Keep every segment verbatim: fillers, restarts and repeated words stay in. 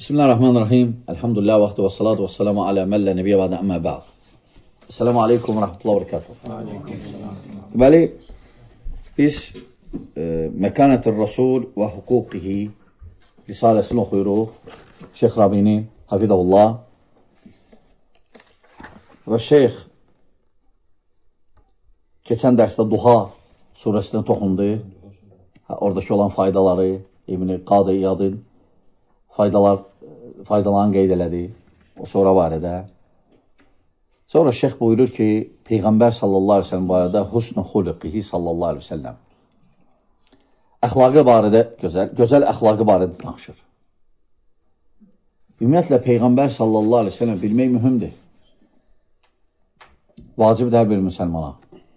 Bismillahirrahmanirrahim. Elhamdülillah və və salatu və salamu alə məllə nebiyyə və əmmə bə'd. Esselamu aleykum və rəhmətullah və bərəkatuhu. Deməli, biz e, Məkanətir Rasul və Hüquqihi risaləsini oxuyuruq. Şeyx Rabinin, hafidəhullah. Və şeyx keçən dərsdə Duha surəsində toxundu. Oradakı olan faydaları, İbn-i Qadı İyadın faydalar, faydalarını qeyd elədi o sonra barədə. Sonra şeyx buyurur ki, Peyğəmbər sallallahu aleyhi ve sellem barədə husn-u xuluqihi sallallahu aleyhi ve sellem əxlaqı barədə, gözəl, gözəl əxlaqı barədə danışır. Ümumiyyətlə, Peyğəmbər sallallahu aleyhi ve sellem bilmək mühümdür. Vacibdir hər bir müsəlmana.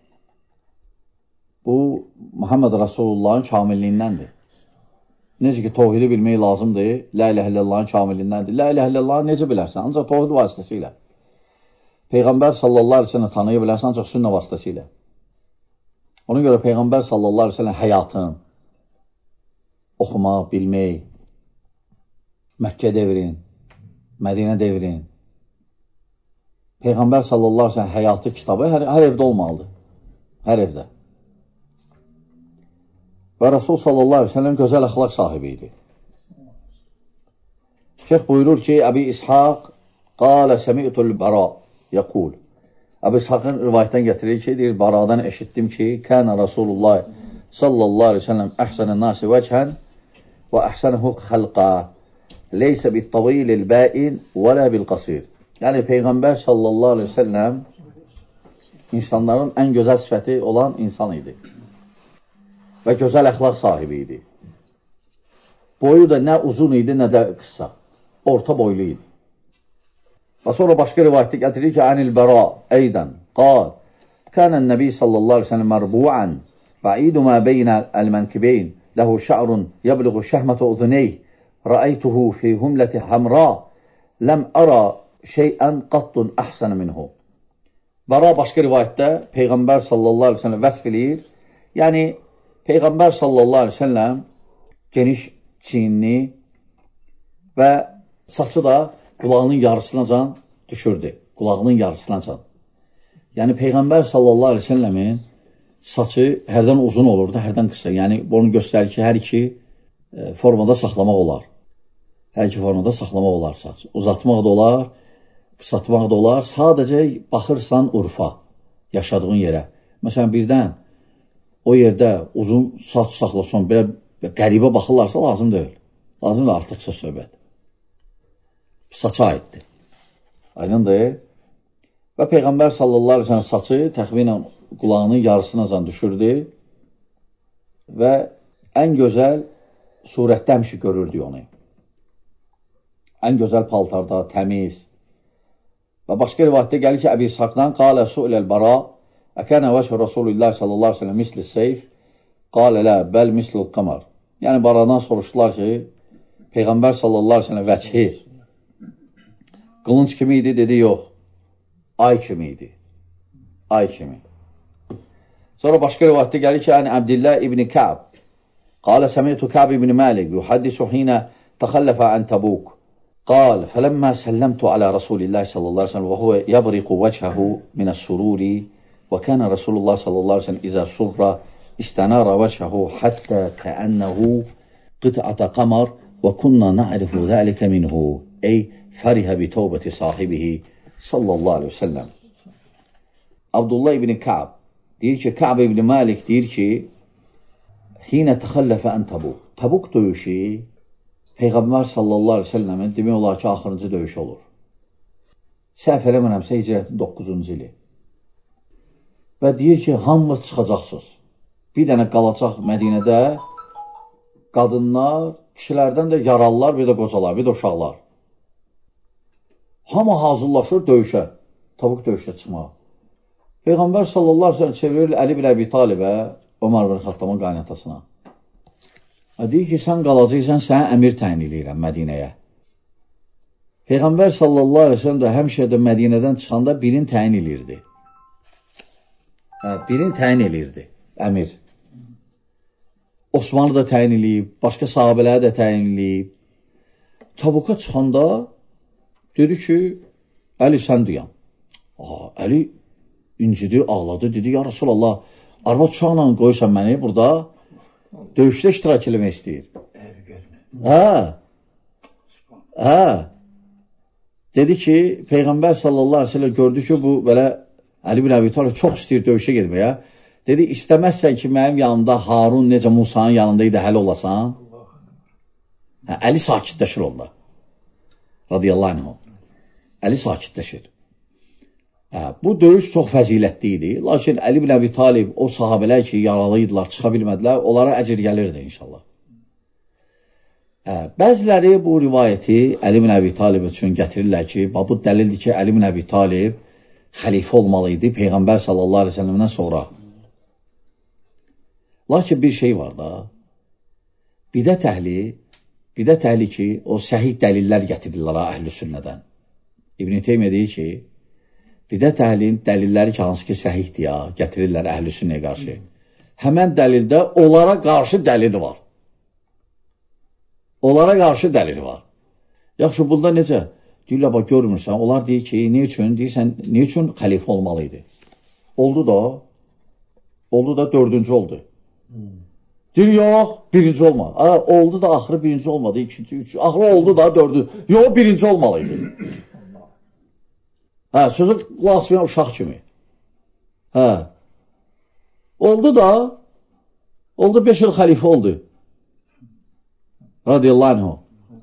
Bu, Muhammed Rasulullahın kamilliyindəndir. Necə ki, tohidi bilmək lazımdır, La ilə illallahın kamilliyindəndir. La ilə illallahı necə bilərsən? Ancaq tohid vasitəsilə. Peyğəmbər sallallahu aleyhi ve sellem tanıya bilərsən, ancaq sünnə vasitəsilə. Ona görə Peyğəmbər sallallahu aleyhi ve sellem həyatın, oxumaq, bilmək, Məkkə devrin, Mədinə devrin, Peyğəmbər sallallahu aleyhi ve sellem həyatı kitabı hər, hər evdə olmalıdır. Hər evdə. Və Rasul sallallahu aleyhi ve sellem gözəl əxlaq sahibi idi. Şeyx buyurur ki, Əbi İshaq qalə səmi'tul bəra yəqul. Əbi İshaqın rivayətdən gətirir ki, deyir, Baradan eşitdim ki, kənə Rasulullah sallallahu aleyhi ve sellem əhsənən nasi vəchən və əhsənəhu xəlqa leysə bit-tavilil bəin və lə bil-qasir. Yəni, Peyğəmbər sallallahu aleyhi ve sellem insanların ən gözəl sifəti olan insan idi. Və gözəl əxlaq sahibi idi. Boyu da nə uzun idi, nə də qısa. Orta boylu idi. Və sonra başqa rivayətdə gətirir ki, Ənil bəra eydən qal, kənən nəbi sallallahu aleyhi ve sellem mərbu'an bə'idu mə beynə əl-mənkibeyn ləhu şa'run yəbliğu şəhmətə uzuneyh rəəytuhu fi humləti həmra ləm ara şeyən qattun əhsənə minhu. Bəra başqa rivayətdə Peyğəmbər sallallahu aleyhi ve sellem vəsf eləyir. Yəni, Peyğəmbər sallallahu aleyhi ve sellem geniş çiyinli və saçı da qulağının yarısınacan düşürdü. Qulağının yarısınacan. Yəni, Peyğəmbər sallallahu aleyhi ve sellemin saçı hərdən uzun olurdu, hərdən qısa. Yəni, bunu göstərir ki, hər iki e, formada saxlamaq olar. Hər iki formada saxlamaq olar saç. Uzatmaq da olar, qısaltmaq da olar. Sadəcə baxırsan urfa, yaşadığın yerə. Məsələn, birdən o yerdə uzun saç saxlasın, belə qəribə baxırlarsa lazım deyil. Lazım da artıqsa söhbət. Saça aiddir. Aydındır. Və Peyğəmbər sallallahu aleyhi ve sellem saçı təxminən qulağının yarısınacan düşürdü və ən gözəl surətdə həmişə görürdü onu. Ən gözəl paltarda, təmiz. Və başqa rivayətdə gəlir ki, Əbi İshaqdan qalə su'ləl bara Əkənə vəşə Rasulullah sallallahu aleyhi ve sellem misli seyf, qalə lə, bəl mislul qamar. Yəni, baradan soruşdular ki, Peyğəmbər sallallahu aleyhi ve sellem vəçhi qılınc kimi idi, dedi, yox, ay kimi idi. Ay kimi. Sonra başqa rivayətdə gəlir ki, ən Əbdillah ibn Kəb, qalə səmiyyətu Kəb ibn Məlik, yuhaddisu hinə təxəlləfə ən təbuk. Qal, fələmmə səlləmtu alə Rasulillah sallallahu aleyhi ve sellem və huvə yabriqu vəchəhu minəs-sururi وكان رسول الله صلى الله عليه وسلم إذا سر استنار وجهه حتى كأنه قطعة قمر وكنا نعرف ذلك منه أي فرح بتوبة صاحبه صلى الله عليه وسلم. Abdullah ibn Ka'b deyir ki, Ka'b ibn Malik deyir ki, Hinə təxəlləfə ən Tabuk. Tabuk döyüşü Peyğəmbər sallallahu aleyhi ve sellemin demək olar ki, axırıncı döyüş olur. Səhv eləmənəmsə hicrətin doqquzuncu ili. Və deyir ki, hamımız çıxacaqsınız. Bir dənə qalacaq Mədinədə qadınlar, kişilərdən də yaralılar, bir də qocalar, bir də uşaqlar. Hamı hazırlaşır döyüşə, Tabuk döyüşə çıxmağa. Peyğəmbər sallallahu aleyhi ve sellem çevirir Əli bin Əbi Talibə, Ömər bin Xattamın qaynatasına. Deyir ki, sən qalacaqsan, sənə əmir təyin edirəm Mədinəyə. Peyğəmbər sallallahu aleyhi ve sellem də həmişə də Mədinədən çıxanda birini təyin edirdi. Birini təyin eləyirdi, əmir. Osmanlı da təyin eləyib, başqa sahabələri də təyin eləyib. Tabuka çıxanda dedi ki, Əli sən deyəm. Əli incidi, ağladı, dedi, ya Rasulallah, arvad uşaqla qoyursan məni burada döyüşdə iştirak eləmək istəyir. Hə, hə. Dedi ki, Peyğəmbər sallallahu aleyhi ve sellem gördü ki, bu belə Əli bin Əbi Talib çox istəyir döyüşə gedməyə. Dedi, istəməzsən ki, mənim yanımda Harun necə Musanın yanındaydı, hələ olasan. Hə, Əli sakitləşir onda. Radiyallahu anh. Əli sakitləşir. Hə, bu döyüş çox fəzilətli idi. Lakin Əli bin Əbi Talib, o sahabələr ki, yaralıydılar, çıxa bilmədilər, onlara əcir gəlirdi inşallah. Hə, bəziləri bu rivayəti Əli bin Əbi Talib üçün gətirirlər ki, bu dəlildir ki, Əli bin Əbi Talib xəlifə olmalıydı Peyğəmbər sallallahu aleyhi ve sellemdən sonra. Lakin bir şey var da, bidət əhli, bidət əhli ki, o səhih dəlillər gətirirlər əhl-i sünnədən. İbn-i Teymiyyə deyir ki, bidət əhlinin dəlilləri ki, hansı ki səhihdir ya, gətirirlər əhl-i sünnəyə qarşı. Həmən dəlildə onlara qarşı dəlili var. Onlara qarşı dəlili var. Yaxşı, bunda necə? Deyirlər, bax, görmürsən. Onlar deyir ki, ne üçün? Deyirsən, ne üçün xəlifə olmalıydı? Oldu da, oldu da dördüncü oldu. Deyir, yox, birinci olma. Ara, oldu da axırı birinci olmadı, ikinci, üçüncü. Axırı oldu da dördüncü. Yox, birinci olmalıydı. Hə, sözü qulaq asmayan uşaq kimi. Hə. Oldu da, oldu beş il xəlifə oldu. Radiyallahu anh.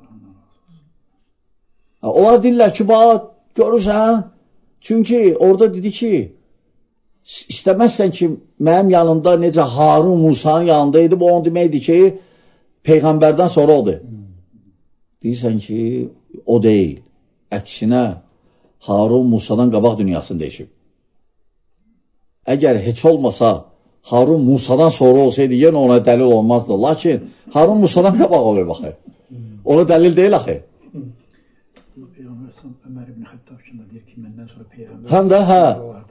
Onlar deyirlər ki, bax, görürsən, çünki orada dedi ki, istəməzsən ki, mənim yanında necə Harun Musanın yanındaydı, bu onu deməkdir ki, Peyğəmbərdən sonra oldu. Deyirsən ki, o deyil. Əksinə, Harun Musadan qabaq dünyasını dəyişib. Əgər heç olmasa, Harun Musadan sonra olsaydı, yenə ona dəlil olmazdı. Lakin, Harun Musadan qabaq olur, baxı. Ona dəlil deyil, axı. Ömer ibn Xəttab üçün deyir ki, məndən sonra Peyğəmbər... Həm də, hə.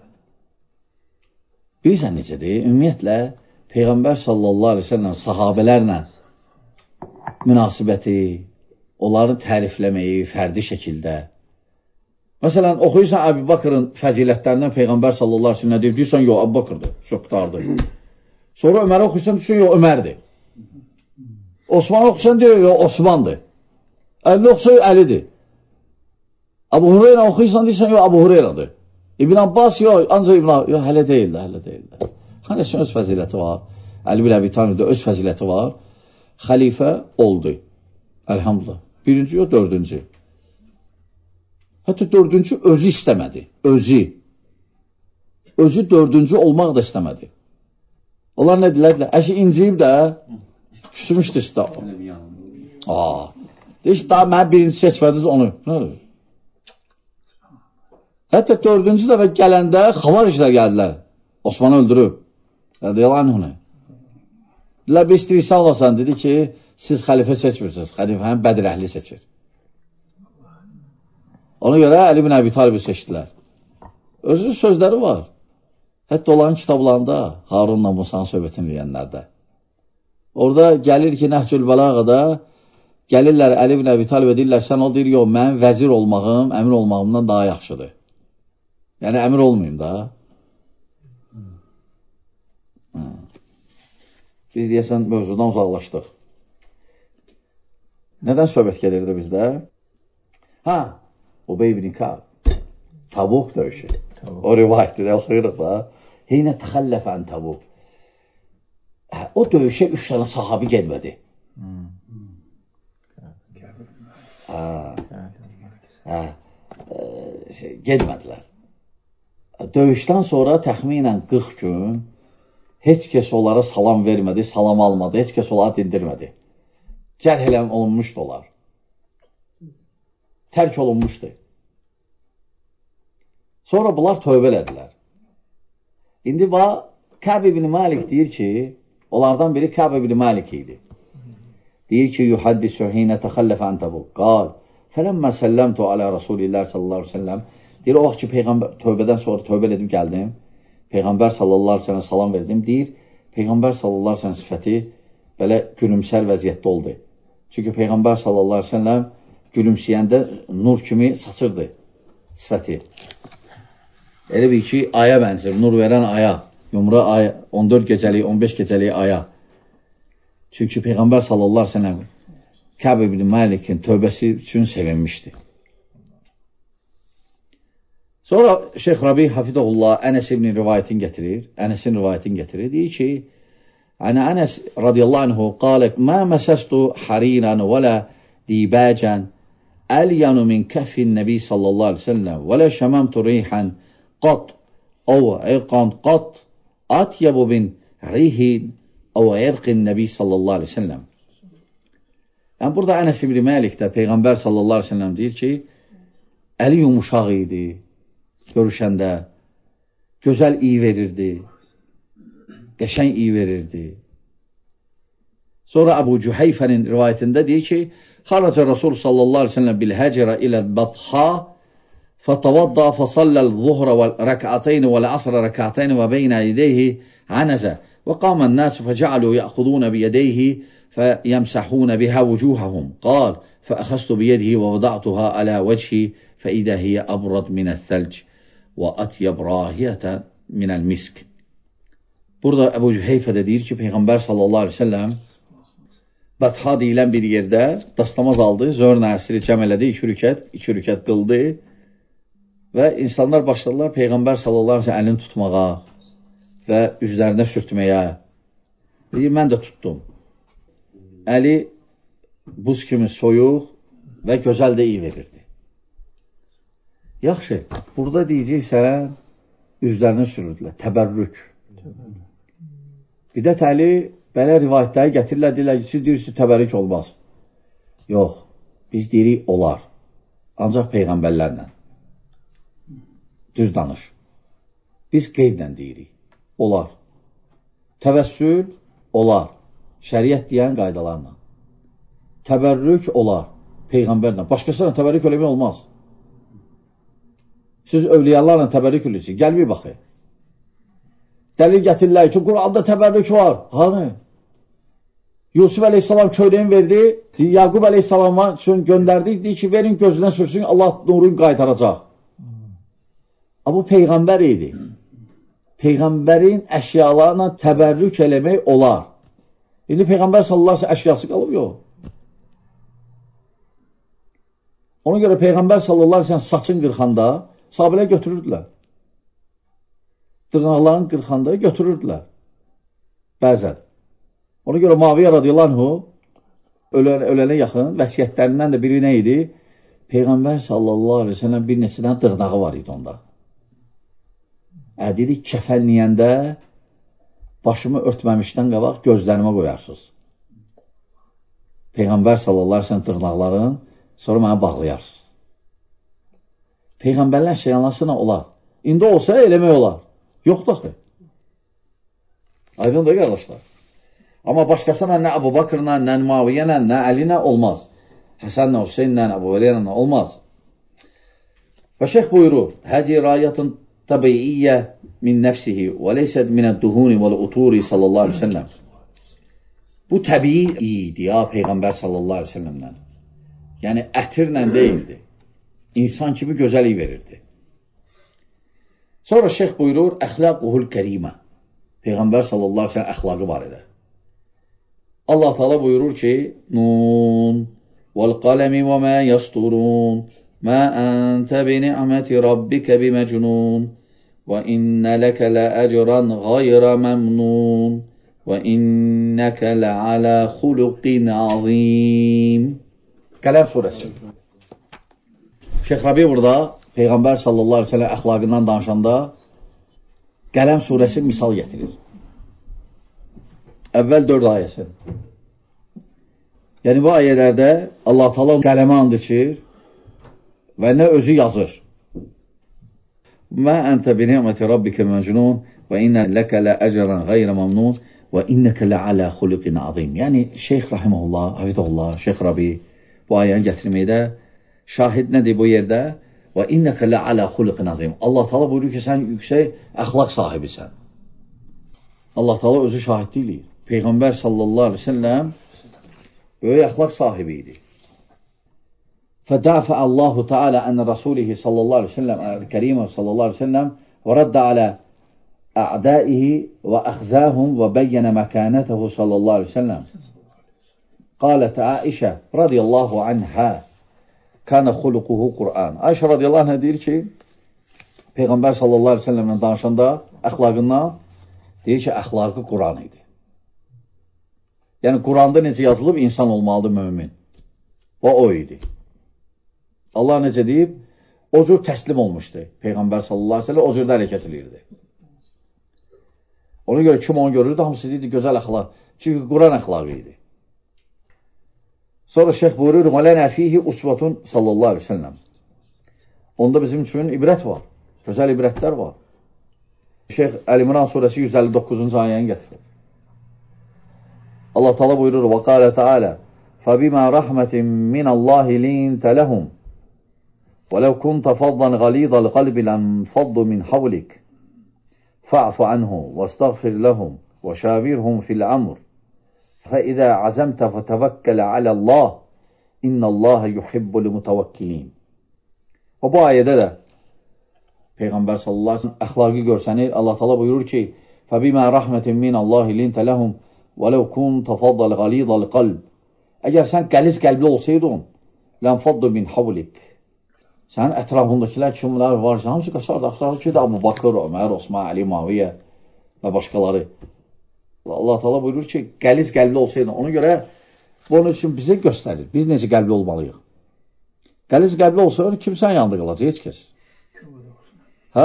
Bilirsən necədir? Ümumiyyətlə, Peyğəmbər sallallahu aleyhi ve sellem sahabələrlə münasibəti, onların tərifləməyi fərdi şəkildə. Məsələn, oxuyursan Əbu Bakırın fəzilətlərindən Peyğəmbər sallallahu aleyhi ve sellem deyir, deyirsən, yox, Əbu Bakırdır, çox qutardır. Sonra Ömərə oxuyursan, deyirsən, yox, Ömərdir. Osman oxuyursan, deyir, yox, Osmandır. Əli oxuyursan, Əlidir. Abu Hureyra oxuyursan, deyirsən, yox, Abu Hureyradır. İbn Abbas, yox, ancaq İbn Abbas, yox, hələ deyil də, hələ deyil də. Hanəsin öz fəziləti var, Əli bin Əbi Talibdə öz fəziləti var, xəlifə oldu, əlhamdülillah. Birinci, yox, dördüncü. Hətta dördüncü özü istəmədi, özü. Özü dördüncü olmaq da istəmədi. Onlar nə dilədilər? Əşi inciyib də, küsmüşdü üstə. Aa, deyir, daha mən birinci seçmədiniz onu. Nə olur? Hətta dördüncü dəfə gələndə xavariclər gəldilər. Osmanı öldürüb. Radiyallahu anhunu. Dilər, bir istəyirsə olasan, dedi ki, siz xəlifə seçmirsiniz. Xəlifəni Bədir əhli seçir. Ona görə Əli bin Əbi Talibi seçdilər. Özünün sözləri var. Hətta onların kitablarında Harunla Musanın söhbətini deyənlərdə. Orada gəlir ki, Nəhcül Bəlağada gəlirlər Əli bin Əbi Talibə deyirlər, sən o deyir, yox, mən vəzir olmağım, əmir olmağımdan daha yaxşıdır. Yəni, əmir olmayayım da. Biz deyəsən, mövzudan uzaqlaşdıq. Nədən söhbət gəlirdi bizdə? Hə, Ubey ibn Ka'b. Tabuk döyüşü. O rivayətdir, oxuyuruq da. Heynə təxəlləfən Tabuk. O döyüşə üç tane sahabi gelmədi. Hə, hə, gelmədilər. Döyüşdən sonra təxminən qırx gün heç kəs onlara salam vermədi, salam almadı, heç kəs onlara dindirmədi. Cərh elə olunmuşdu onlar. Tərk olunmuşdu. Sonra bunlar tövbə elədilər. İndi bax, Kəb ibn Malik deyir ki, onlardan biri Kəb ibn Malik idi. Deyir ki, yuhaddisü hinə təxəlləfə əntəbu. Qal, fələmmə səlləmtu alə Rasulillah sallallahu aleyhi ve sellem. Deyir, o vaxt ki, Peyğəmbər, tövbədən sonra tövbə edib gəldim. Peyğəmbər sallallahu aleyhi ve sellem salam verdim. Deyir, Peyğəmbər sallallahu aleyhi ve sellem sifəti belə gülümsər vəziyyətdə oldu. Çünki Peyğəmbər sallallahu aleyhi ve sellem gülümsəyəndə nur kimi saçırdı sifəti. Elə bir ki, aya bənzir, nur verən aya, yumra aya, on dörd gecəlik, on beş gecəlik aya. Çünki Peyğəmbər sallallahu aleyhi ve sellem Kəb ibn Məlikin tövbəsi üçün sevinmişdi. Sonra Şeyx Rabi Hafidullah Ənəs ibn rivayətin gətirir, Ənəsin rivayətin gətirir, deyir ki, Ənəs radiyallahu anhu qalib, mə məsəstu hariran və lə dibəcən əlyanu min kəffin nəbi sallallahu aleyhi ve sellem və lə şəməmtu riyhan qat əv irqan qat atyabu bin rihin əv irqin nəbi sallallahu aleyhi ve sellem. Yəni, burada Ənəs ibn Məlik də Peyğəmbər sallallahu aleyhi ve sellem deyir ki, əli yumuşaq idi, görüşəndə, gözəl iyi verirdi, qəşəng iyi verirdi. Sonra Əbu Cüheyfənin rivayətində deyir ki, xaraca Rasul sallallahu aleyhi ve sellem bil həcrə ilə bətha fətavadda fəsalləl zuhrə və rəkətəyni və əsrə rəkətəyni və beynə idəyhi ənəzə və qamən nəsi fəcəalu yəxudunə biyədəyhi fəyəmsəhunə bihə vücuhəhum qal fəəxəstu biyədhi və vəda'tuha alə vəchi fəidə hiyə əbrad minəl-thəlc və ətyəb rahiyyətə minəl-misk. Burada Əbu Cüheyfə də deyir ki, Peyğəmbər sallallahu aleyhi ve sellem Bətha deyilən bir yerdə dastamaz aldı, zöhr əsri cəm elədi, iki rükət, iki rükət qıldı və insanlar başladılar Peyğəmbər sallallahu aleyhi ve sellem əlini tutmağa və üzlərinə sürtməyə. Deyir, mən də tutdum. Əli buz kimi soyuq və gözəl də iyi verirdi. Yaxşı, burada deyəcəksən, üzlərini sürürdülər, təbərrük. Bir də təli, belə rivayətləri gətirirlər, deyirlər ki, siz deyirsiniz, təbərrük olmaz. Yox, biz deyirik, olar. Ancaq Peyğəmbərlərlə. Düz danış. Biz qeydlə deyirik, olar. Təvəssül, olar. Şəriət deyən qaydalarla. Təbərrük, olar. Peyğəmbərlə. Başqasına təbərrük eləmək olmaz. Siz övliyalarla təbərrük edirsiniz. Gəl bir baxı. Dəlil gətirirlər ki, Quranda təbərrük var. Hanı? Yusuf əleyhissalam köynəyin verdi, Yaqub əleyhissalama üçün göndərdi, deyir ki, verin gözünə sürsün, Allah nurun qaytaracaq. Amma bu Peyğəmbər idi. Peyğəmbərin əşyalarla təbərrük eləmək olar. İndi Peyğəmbər sallallahu aleyhi ve sellem əşyası qalıb, yox. Ona görə Peyğəmbər sallallahu aleyhi ve sellem saçın qırxanda sahabələr götürürdülər. Dırnaqların qırxanda götürürdülər. Bəzən. Ona görə Muaviyyə radiyallahu anhu ölən, ölənə yaxın vəsiyyətlərindən də biri nə idi? Peyğəmbər sallallahu aleyhi ve sellem bir neçədən dırnağı var idi onda. Ə, dedik, kəfənləyəndə başımı örtməmişdən qabaq gözlərimə qoyarsınız. Peyğəmbər sallallahu aleyhi ve sellem dırnaqların sonra mənə bağlayarsınız. Peyğəmbərlər şeyanlasına olar. İndi olsa eləmək olar. Yoxdur axı. Aydın da qardaşlar. Amma başqasına nə Əbu Bakırla, nə Muaviyyənə, nə Əlinə olmaz. Həsənlə, Hüseynlə, Əbu Vəliyyənlə olmaz. Və şeyx buyurur, Həzi rayətun təbiiyyə min nəfsihi və leysəd minəd-duhuni vəl-uturi sallallahu aleyhi ve sellem. Bu təbii idi ya Peyğəmbər sallallahu aleyhi ve sellemdən. Yəni ətirlə deyildi. İnsan kimi gözəlik verirdi. Sonra şeyx buyurur, əxlaquhul kərimə. Peyğəmbər sallallahu aleyhi ve sellem əxlaqı var idi. Allah Teala buyurur ki, Nun vəl-qələmi və mə yasturun mə əntə bi ni'məti rabbikə biməcnun və innə ləkə ləəcran qayrə məmnun və innəkə ləalə xuluqin azim. Qələm surəsi. Şeyx Rabi burada Peyğəmbər sallallahu aleyhi ve sellem əxlaqından danışanda Qələm surəsi misal gətirir. Əvvəl dörd ayəsi. Yəni bu ayələrdə Allah Teala qələmə and içir və nə özü yazır. Mə əntə bi ni'məti rabbikə məcnun və innə ləkə lə əcran qayrə məmnun və innəkə lə alə xuluqin azim. Yəni Şeyx Rahiməhullah, Hafidullah, Şeyx Rabi bu ayəni gətirməkdə şahid nədir bu yerdə? Və innəkə lə alə xuluqin azim. Allah Teala buyurur ki, sən yüksək əxlaq sahibisən. Allah Teala özü şahidlik eləyir. Peyğəmbər sallallahu aleyhi ve sellem böyük əxlaq sahibi idi. فدافع الله تعالى عن رسوله صلى الله عليه وسلم الكريم صلى الله عليه وسلم ورد على أعدائه وأخزاهم وبين مكانته صلى الله عليه وسلم. قالت عائشة رضي الله عنها كان خلقه Kur'an. Ayşə radiyallahu anh'a deyir ki, Peyğəmbər sallallahu aleyhi ve sellemlə danışanda əxlaqından deyir ki, əxlaqı Kur'an idi. Yəni, Kur'anda necə yazılıb, insan olmalıdır mümin. O, o idi. Allah necə deyib, o cür təslim olmuşdu. Peyğəmbər sallallahu aleyhi ve sellem o cürdə hərəkət edirdi. Ona görə kim onu görürdü, hamısı deyirdi, gözəl əxlaq. Çünki Kur'an əxlaqı idi. Sonra şeyh buyurur, وَلَنَا فِيهِ usvatun sallallahu aleyhi ve sellem. Onda bizim üçün ibrət var. Gözəl ibrətlər var. Şeyh Əl-İmran surəsi yüz əlli doqquzuncu ayəni gətirir. Allah Teala buyurur, وَقَالَ تَعَالَى فَبِمَا رَحْمَةٍ مِنَ اللّٰهِ لِنْتَ لَهُمْ وَلَوْ كُنْتَ فَضًّا غَلِيظَ الْقَلْبِ لَانْفَضُّوا مِنْ حَوْلِكَ فَاعْفُ عَنْهُمْ وَاسْتَغْفِرْ لَهُمْ وَشَاوِرْهُمْ فِي الْأَمْرِ فَإِذَا عَزَمْتَ فَتَوَكَّلْ عَلَى اللّٰهِ اِنَّ اللّٰهَ يُحِبُّ الْمُتَوَكِّلِينَ. O bu ayədə də Peyğəmbər sallallahu aleyhi ve sellem əxlaqı görsənir. Allah Teala buyurur ki, فَبِمَا رَحْمَةٍ مِنَ اللّٰهِ لِنْتَ لَهُمْ وَلَوْ كُنْتَ فَضًّا غَلِيظَ الْقَلْبِ. Əgər sən qəliz qəlbli olsaydın, لَنْفَضُّوا مِنْ حَوْلِكَ. Sənin ətrafındakilər kimlər varsa, hamısı qaçardı. Axtarı ki, Əbu Bakır, Ömər, Osman, Ali, Maviyyə və başqaları. Allah Teala buyurur ki, qəliz qəlbli olsaydın. Ona görə bunun üçün bizə göstərir. Biz necə qəlbli olmalıyıq. Qəliz qəlbli olsaydın, kimsən yanında qalacaq, heç kəs. Hə?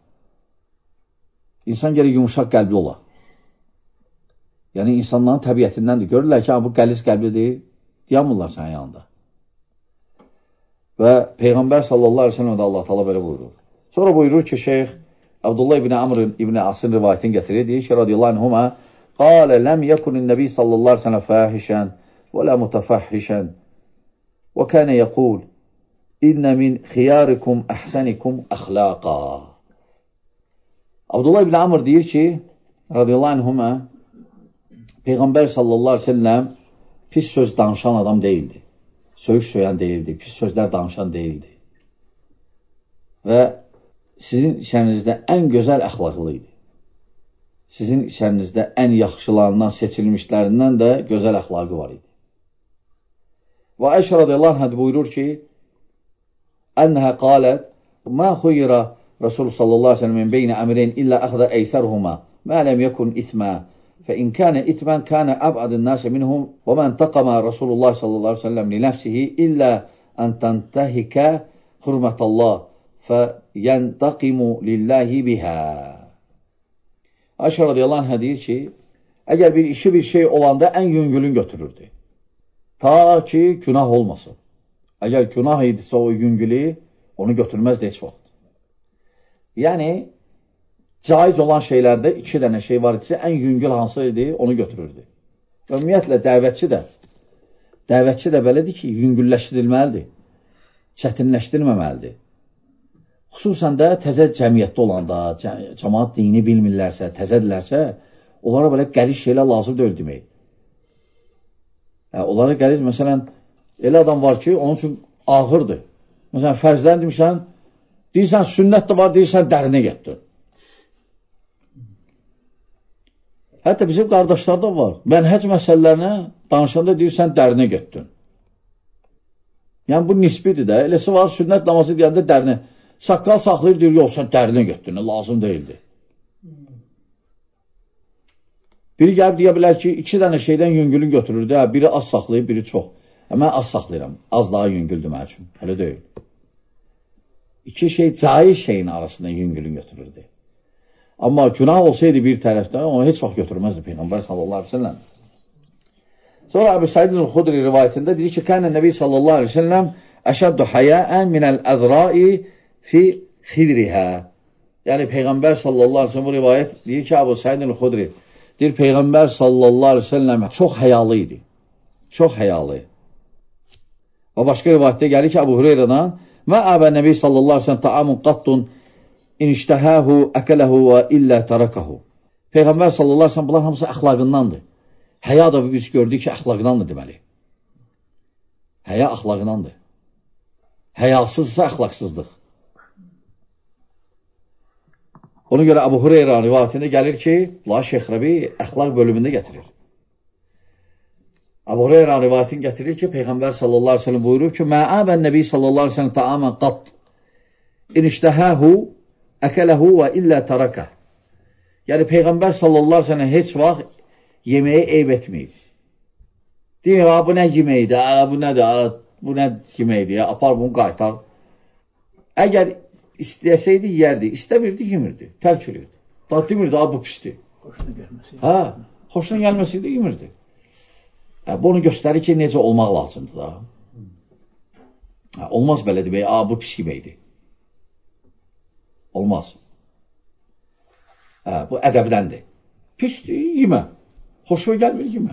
İnsan gərək yumuşaq qəlbli ola. Yəni, insanların təbiyyətindəndir. Görürlər ki, bu qəliz qəlblidir, dayanmırlar sənin yanında. Və Peyğəmbər sallallahu aleyhi ve sellem də Allah Teala belə buyurur. Sonra buyurur ki, Şeyx Abdullah ibn Amr ibn Asın rivayətini gətirir. Deyir ki, radiyallahu anhuma قال لم يكن النبي صلى الله عليه وسلم فاحشا ولا متفحشا وكان يقول إن من خياركم أحسنكم أخلاقا. Abdullah ibn Amr deyir ki, radiyallahu anhuma, Peyğəmbər sallallahu aleyhi ve sellem pis söz danışan adam değildi. Söyüş söyən değildi, pis sözlər danışan değildi. Və sizin içərinizdə ən gözəl əxlaqlı idi. Sizin içərinizdə ən yaxşılarından, seçilmişlərindən də gözəl əxlaqı var idi. Və Ayşə radiyallahu anh buyurur ki, Ənəhə qalət, Mə xuyira Rasul sallallahu aleyhi ve sellem min beyni əmrin illə əxdə əysərhuma, mə ləm yəkun itmə, fə in kənə itmən kənə əbədin nəsə minhum, və mən təqəmə Rasulullah sallallahu aleyhi ve sellem li nəfsihi illə ən təntəhikə hürmətəllah, fə yəntaqimu lillahi bihə. Ayşə radiyallahu anh deyir ki, əgər bir işi bir şey olanda ən yüngülün götürürdü. Ta ki, günah olmasın. Əgər günah idisə o yüngülü, onu götürməzdi heç vaxt. Yəni, caiz olan şeylərdə iki dənə şey var idisə, ən yüngül hansı idi, onu götürürdü. Və ümumiyyətlə, dəvətçi də, dəvətçi də belədir ki, yüngülləşdirilməlidir, çətinləşdirməməlidir. Xüsusən də təzə cəmiyyətdə olanda, cəmaat dini bilmirlərsə, təzədirlərsə, onlara belə qəliz şeylər lazım deyil demək. Onlara qəliz, məsələn, elə adam var ki, onun üçün ağırdır. Məsələn, fərzdən demişsən, deyirsən, sünnət də var, deyirsən, dərinə getdin. Hətta bizim qardaşlar da var. Mənhəc məsələlərinə danışanda deyirsən, dərinə getdin. Yəni, bu nisbidir də. Eləsi var, sünnət namazı deyəndə dərinə. Saqqal saxlayır, deyir, yox, sən dərinə getdin, lazım deyildi. Biri gəlib deyə bilər ki, iki dənə şeydən yüngülün götürürdü, hə, biri az saxlayır, biri çox. Hə, mən az saxlayıram, az daha yüngüldür mənim üçün, hələ deyil. İki şey, caiz şeyin arasında yüngülün götürürdü. Amma günah olsaydı bir tərəfdə, onu heç vaxt götürməzdi Peyğəmbər sallallahu aleyhi ve sellem. Sonra Əbu Said el-Xudri rivayətində deyir ki, kənə Nəbi sallallahu aleyhi ve sellem əşəddu hayəən minəl-əzrai fi xidrihə. Yəni, Peyğəmbər sallallahu aleyhi ve sellem bu rivayət deyir ki, Əbu Said el-Xudri deyir, Peyğəmbər sallallahu aleyhi ve sellem çox həyalı idi. Çox həyalı. Və başqa rivayətdə gəlir ki, Əbu Hüreyrədən mə əbə Nəbi sallallahu aleyhi ve sellem ta'amun qattun iniştəhəhu əkələhu və illə tərəkəhu. Peyğəmbər sallallahu aleyhi ve sellem bunlar hamısı əxlaqındandır. Həya da biz gördük ki, əxlaqındandır deməli. Həya əxlaqındandır. həyasızsa əxlaqsızlıq. Ona görə Əbu Hureyra rivayətində gəlir ki, la Şeyx Rəbi əxlaq bölümündə gətirir. Əbu Hureyra rivayətini gətirir ki, Peyğəmbər sallallahu aleyhi ve sellem buyurur ki, Mə'abən Nəbi sallallahu aleyhi ve sellem ta'amən qat, iniştəhəhu, əkələhu və illə tərəkəh. Yəni, Peyğəmbər sallallahu aleyhi ve sellem heç vaxt yeməyi eyb etməyib. Deyir, bu nə yeməkdir, bu nədir, bu nə yeməkdir, apar bunu qaytar. Əgər istəyəsəydi, yerdi, istəmirdi, yemirdi, tərk edirdi. Da demirdi, bu pisdir. Xoşuna gəlməsi. Hə, xoşuna gəlməsiydi, yemirdi. Bu onu göstərir ki, necə olmaq lazımdır da. Hə, olmaz belə demək, bu pis yeməkdir. Olmaz. Hə, bu ədəbdəndir. Pisdir, yemə. Xoşuna gəlmir, yemə.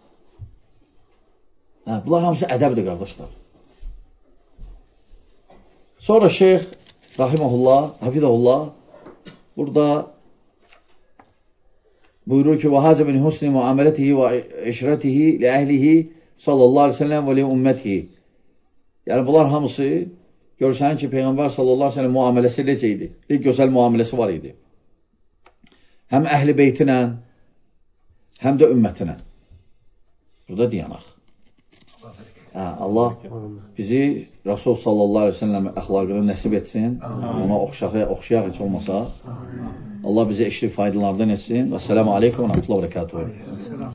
Hə, bunlar hamısı ədəbdir, qardaşlar. Sonra şeyx, rahiməhullah, hafidəhullah, burada buyurur ki, وَهَذَا مِنْ حُسْنِ مُعَامَلَتِهِ وَاِشْرَتِهِ لِأَهْلِهِ sallallahu aleyhi ve sellem və li-ümmetihi. Yəni, bunlar hamısı görürsən ki, Peyğəmbər sallallahu aleyhi ve sellem muamələsi necə idi? Bir gözəl muamələsi var idi. Həm əhl-i beytinə, həm də ümmətinə. Burada deyanaq. Hə, Allah bizi Rasul sallallahu aleyhi ve sellem əxlaqını nəsib etsin, ona oxşayaq heç olmasa. Allah bize eşli faydalardan etsin. Vesselamu aleykum ve rahmetullahi ve berekatuhu.